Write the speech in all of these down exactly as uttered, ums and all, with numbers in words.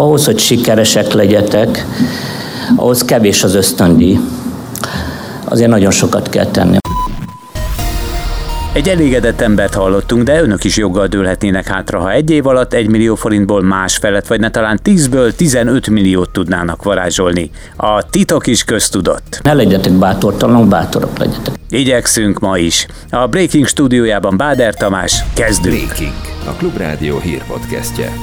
ahhoz, hogy sikeresek legyetek, ahhoz kevés az ösztöndíj. Azért nagyon sokat kell tenni. Egy elégedett embert hallottunk, de önök is joggal dőlhetnének hátra, ha egy év alatt egy millió forintból más felett, vagy ne talán tízből tizenöt milliót tudnának varázsolni. A titok is köztudott. Ne legyetek bátortalanok, bátorok legyetek. Igyekszünk ma is. A Breaking stúdiójában Báder Tamás, kezdünk. Breaking, a Klubrádió hírpodcastje.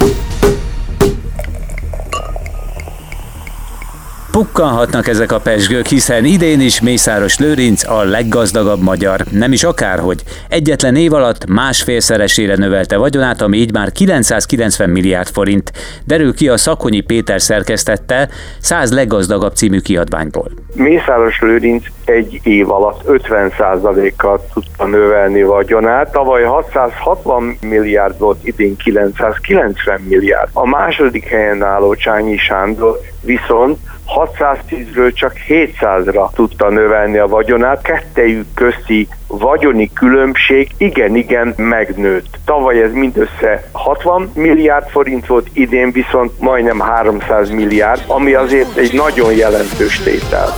Pukkanhatnak ezek a pezsgők, hiszen idén is Mészáros Lőrinc a leggazdagabb magyar. Nem is akárhogy. Egyetlen év alatt másfélszeresére növelte vagyonát, ami így már kilencszázkilencven milliárd forint. Derül ki a Szakonyi Péter szerkesztette száz leggazdagabb című kiadványból. Mészáros Lőrinc egy év alatt ötven százalékkal tudta növelni vagyonát. Tavaly hatszázhatvan milliárd volt, idén kilencszázkilencven milliárd. A második helyen álló Csányi Sándor viszont hatszáztízről csak hétszázra tudta növelni a vagyonát, kettejük közti vagyoni különbség igen-igen megnőtt. Tavaly ez mindössze hatvan milliárd forint volt, idén viszont majdnem háromszáz milliárd, ami azért egy nagyon jelentős tétel.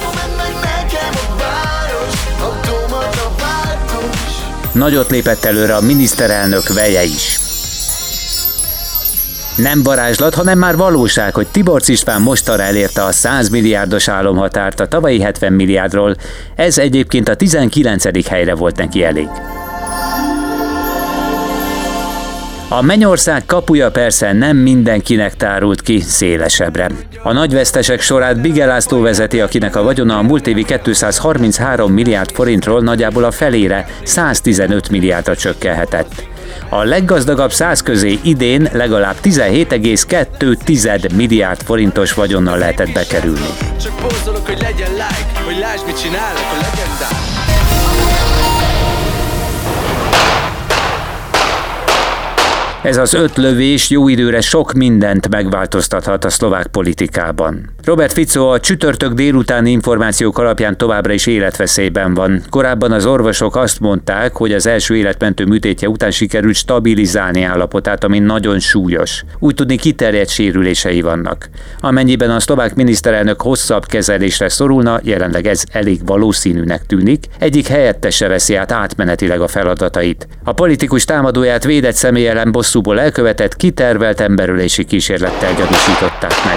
Nagyot lépett előre a miniszterelnök veje is. Nem varázslat, hanem már valóság, hogy Tiborcs István mostanra elérte a száz milliárdos álomhatárt a tavalyi hetven milliárdról. Ez egyébként a tizenkilencedik helyre volt neki elég. A mennyország kapuja persze nem mindenkinek tárult ki szélesebbre. A nagyvesztesek sorát Bige László vezeti, akinek a vagyona a múlt évi kétszázharminchárom milliárd forintról nagyjából a felére, száztizenöt milliárdra csökkenhetett. A leggazdagabb száz közé idén legalább tizenhét egész kettő milliárd forintos vagyonnal lehetett bekerülni. Csak pózolok, hogy legyen like, hogy lásd, mit csinálnak a legendák. Ez az öt lövés jó időre sok mindent megváltoztathat a szlovák politikában. Robert Fico a csütörtök délutáni információk alapján továbbra is életveszélyben van. Korábban az orvosok azt mondták, hogy az első életmentő műtétje után sikerült stabilizálni állapotát, ami nagyon súlyos. Úgy tudni, kiterjedt sérülései vannak. Amennyiben a szlovák miniszterelnök hosszabb kezelésre szorulna, jelenleg ez elég valószínűnek tűnik, egyik helyettese veszi át átmenetileg a feladatait. A politikus támadóját védett személy ellen bosszúból elkövetett, kitervelt emberölési kísérlettel gyanúsították meg.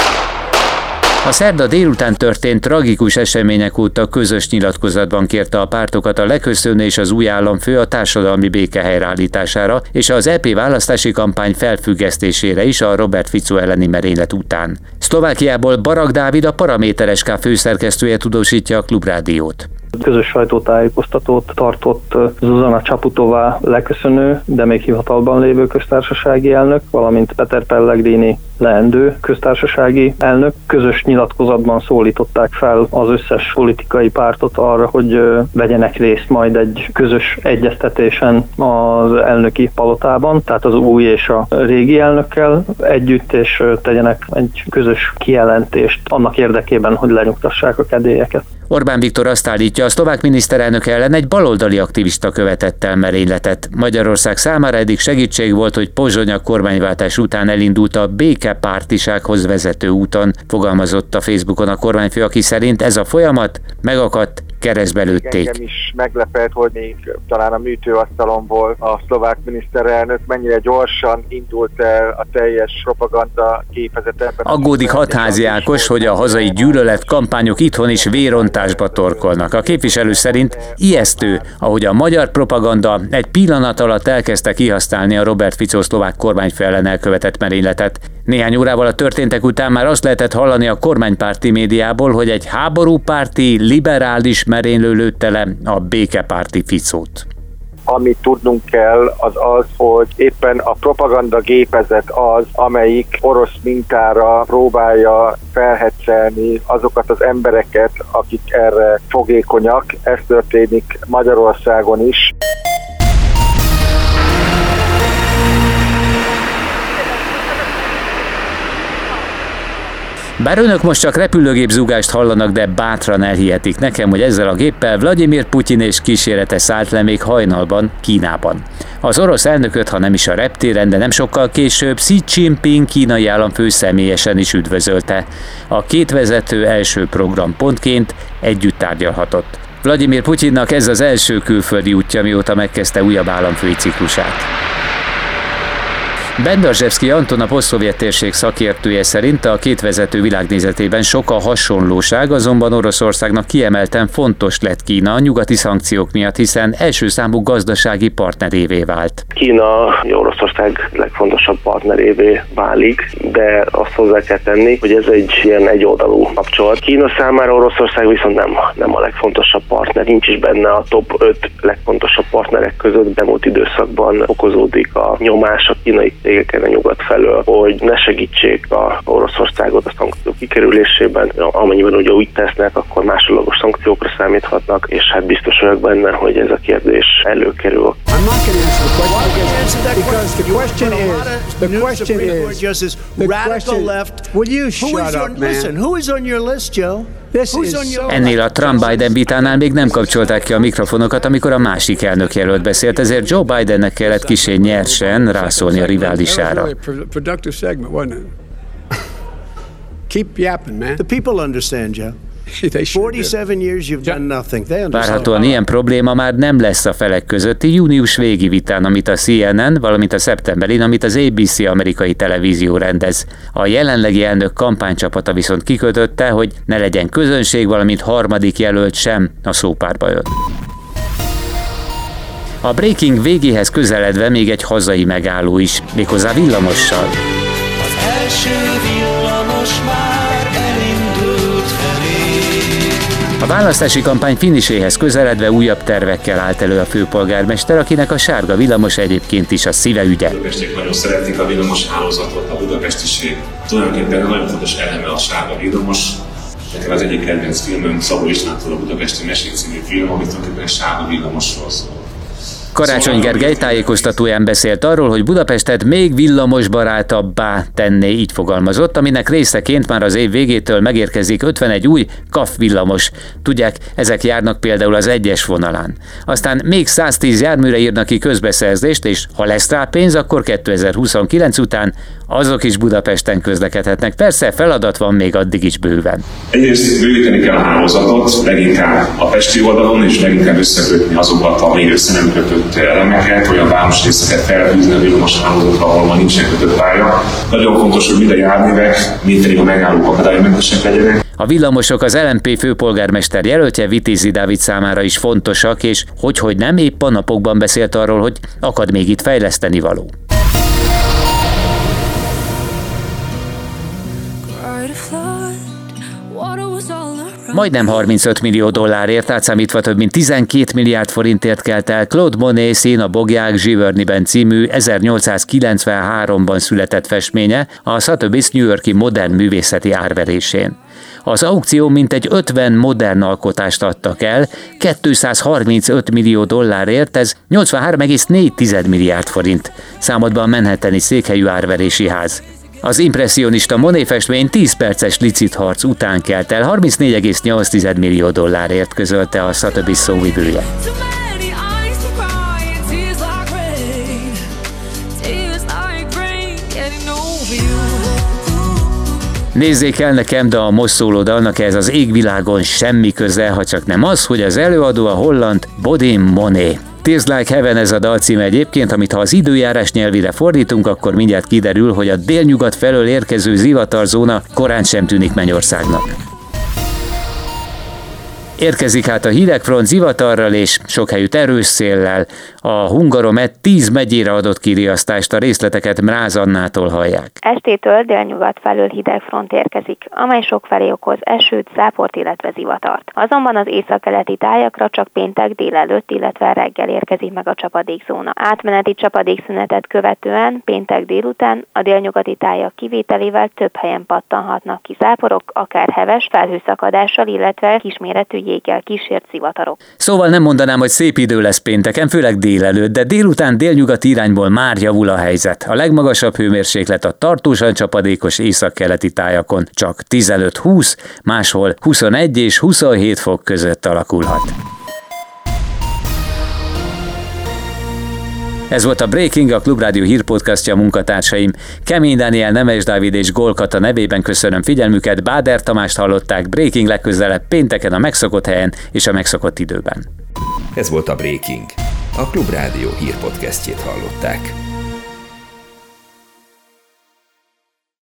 A szerda délután történt tragikus események óta közös nyilatkozatban kérte a pártokat a leköszönő és az új államfő a társadalmi béke helyreállítására és az é pé választási kampány felfüggesztésére is a Robert Fico elleni merénylet után. Szlovákiából Barak Dávid, a Paraméter es ká főszerkesztője tudósítja a Klubrádiót. Közös sajtótájékoztatót tartott Zuzana Csaputová leköszönő, de még hivatalban lévő köztársasági elnök, valamint Peter Pellegrini leendő köztársasági elnök. Közös nyilatkozatban szólították fel az összes politikai pártot arra, hogy vegyenek részt majd egy közös egyeztetésen az elnöki palotában, tehát az új és a régi elnökkel együtt, és tegyenek egy közös kijelentést annak érdekében, hogy lenyugtassák a kedélyeket. Orbán Viktor azt állítja, a szlovák miniszterelnök ellen egy baloldali aktivista követett el merényletet. Magyarország számára eddig segítség volt, hogy Pozsony kormányváltás után elindult a békepártisághoz vezető úton, fogalmazott a Facebookon a kormányfő, aki szerint ez a folyamat megakadt, keresztbe lőtték. Engem is meglepett, hogy még talán a műtőasztalon volt a szlovák miniszterelnök, mennyire gyorsan indult el a teljes propaganda gépezet. Aggódik Hatházi Ákos, hogy a hazai gyűlölet kampányok itthon is vérontásba torkolnak. A képviselő szerint ijesztő, ahogy a magyar propaganda egy pillanat alatt elkezdte kihasználni a Robert Fico szlovák kormányfő ellen elkövetett merényletet. Néhány órával a történtek után már azt lehetett hallani a kormánypárti médiából, hogy egy háborúpárti, liberális merénylő lőtte le a békepárti Ficót. Amit tudnunk kell, az az, hogy éppen a propaganda gépezet az, amelyik orosz mintára próbálja felhetszelni azokat az embereket, akik erre fogékonyak. Ez történik Magyarországon is. Bár önök most csak repülőgép zúgást hallanak, de bátran elhihetik nekem, hogy ezzel a géppel Vladimir Putyin és kísérete szállt le még hajnalban Kínában. Az orosz elnököt, ha nem is a reptéren, de nem sokkal később Xi Jinping kínai államfő személyesen is üdvözölte. A két vezető első programpontként együtt tárgyalhatott. Vladimir Putyinnak ez az első külföldi útja, mióta megkezdte újabb államfői ciklusát. Bendarzsevszky Anton, a posztszovjet térség szakértője szerint a két vezető világnézetében sok a hasonlóság, azonban Oroszországnak kiemelten fontos lett Kína a nyugati szankciók miatt, hiszen első számú gazdasági partnerévé vált. Kína Oroszország legfontosabb partnerévé válik, de azt hozzá kell tenni, hogy ez egy ilyen egyoldalú kapcsolat. Kína számára Oroszország viszont nem, nem a legfontosabb partner, nincs is benne a top öt legfontosabb partnerek között. Demúlt időszakban okozódik a nyomás a kínai cégeken a nyugat felől, hogy ne segítsék a Oroszországot a szankciók kikerülésében. Amennyiben ugye úgy tesznek, akkor másodlagos szankciókra számíthatnak, és hát biztos vagyok benne, hogy ez a kérdés előkerül. Ennél a Trump-Biden vitánál még nem kapcsolták ki a mikrofonokat, amikor a másik elnökjelölt beszélt, ezért Joe Bidennek kellett kissé nyersen rászólni a riválisára. Várhatóan ilyen probléma már nem lesz a felek közötti június végi vitán, amit a C N N, valamint a szeptemberin, amit az A B C amerikai televízió rendez. A jelenlegi elnök kampánycsapata viszont kikötötte, hogy ne legyen közönség, valamint harmadik jelölt sem a szópárba jött. A breaking végéhez közeledve még egy hazai megálló is, méghozzá villamossal. Az első villamos már elindult felé. A választási kampány finiséhez közeledve újabb tervekkel állt elő a főpolgármester, akinek a sárga villamos egyébként is a szíve ügye. A budapestiek nagyon szeretik a villamos hálózatot, a budapestiség. Tulajdonképpen nagyon fontos eleme a sárga villamos. Nekem az egyik kedvenc filmem Szabó Istvántól a Budapesti Mesék című film, amit tulajdonképpen sárga villamosról szól. Karácsony Gergely tájékoztatóján beszélt arról, hogy Budapestet még villamosbarátabbá tenné, így fogalmazott, aminek részeként már az év végétől megérkezik ötvenegy új kaf villamos. Tudják, ezek járnak például az egyes vonalán. Aztán még száztíz járműre írnak ki közbeszerzést, és ha lesz rá pénz, akkor kétezer-huszonkilenc után azok is Budapesten közlekedhetnek. Persze feladat van még addig is bőven. Egyrészt bővíteni kell a hálózatot, leginkább a pesti oldalon, és leginkább összekötni azokat a még össze nem kötött elemeket, olyan városrészeket felhúzni a villamos hálózatra, ahol ma nincsen kötött pálya. Nagyon fontos, hogy minden járművek, mind pedig a megállók akadálymentesek legyenek. A villamosok az el em pé főpolgármester jelöltje Vitézi Dávid számára is fontosak, és hogyhogy nem, épp a napokban beszélt arról, hogy akad még itt fejleszteni való. Majdnem harmincöt millió dollárért, átszámítva több mint tizenkét milliárd forintért kelt el Claude Monet Szén a Bogják Givernyben című ezernyolcszázkilencvenháromban született festménye a Sotheby's New York-i modern művészeti árverésén. Az aukció mintegy ötven modern alkotást adtak el, kétszázharmincöt millió dollárért, ez nyolcvanhárom egész négy milliárd forint, számolt be a manhattani székhelyű árverési ház. Az impresszionista Monet festmény tíz perces licitharc után kelt el, harmincnégy egész nyolc millió dollárért, közölte a Sotheby's szóvivője. Nézzék el nekem, de a most szóló dalnak ez az égvilágon semmi köze, ha csak nem az, hogy az előadó a holland Bodin Monet. Tears Like Heaven ez a dalcíme egyébként, amit ha az időjárás nyelvére fordítunk, akkor mindjárt kiderül, hogy a délnyugat felől érkező zivatarzóna korán sem tűnik Mennyországnak. Érkezik hát a hidegfront zivatarral és sok helyütt erős széllel. A Hungaromet tíz megyére adott ki riasztást, a részleteket Mráz Annától hallják. Estétől délnyugat felől hidegfront érkezik, amely sokfelé okoz esőt, záport, illetve zivatart. Azonban az északkeleti tájakra csak péntek délelőtt, illetve reggel érkezik meg a csapadékzóna. Átmeneti csapadékszünetet követően péntek délután a délnyugati tájak kivételével több helyen pattanhatnak ki záporok, akár heves felhőszakadással, illetve kisméretű jéggel kísért zivatarok. Szóval nem mondanám, hogy szép idő lesz pénteken, főleg dél délelőtt, de délután délnyugati irányból már javul a helyzet. A legmagasabb hőmérséklet a tartósan csapadékos északkeleti tájakon csak tizenöt-húsz, máshol huszonegy és huszonhét fok között alakulhat. Ez volt a Breaking, a Klubrádió hírpodcastja, munkatársaim. Kemény Dániel, Nemes Dávid és Gól Kata nevében köszönöm figyelmüket, Báder Tamást hallották. Breaking legközelebb pénteken a megszokott helyen és a megszokott időben. Ez volt a Breaking, a Klubrádió hírpodcastjét hallották.